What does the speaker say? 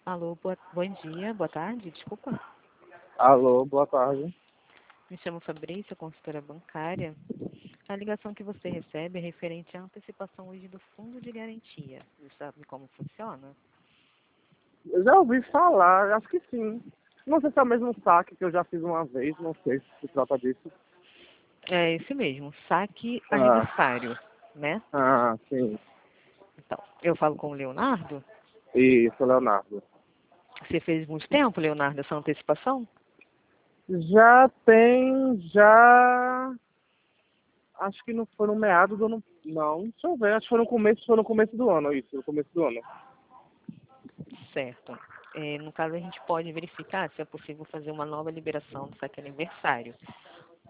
Alô, bom dia, boa tarde, desculpa. Alô, boa tarde. Me chamo Fabrícia, consultora bancária. A ligação que você recebe é referente à antecipação hoje do fundo de garantia. Você sabe como funciona? Eu já ouvi falar, acho que sim. Não sei se é o mesmo saque que eu já fiz uma vez, não sei se trata disso. É esse mesmo, saque Ah, aniversário, né? sim. Então, eu falo com o Leonardo. Isso, Leonardo. Você fez muito tempo, Leonardo, essa antecipação? Já. Acho que não foi no meado do ano. Não, deixa eu ver, acho que foi no começo do ano, isso, no começo do ano. Certo. No caso, a gente pode verificar se é possível fazer uma nova liberação do saque aniversário.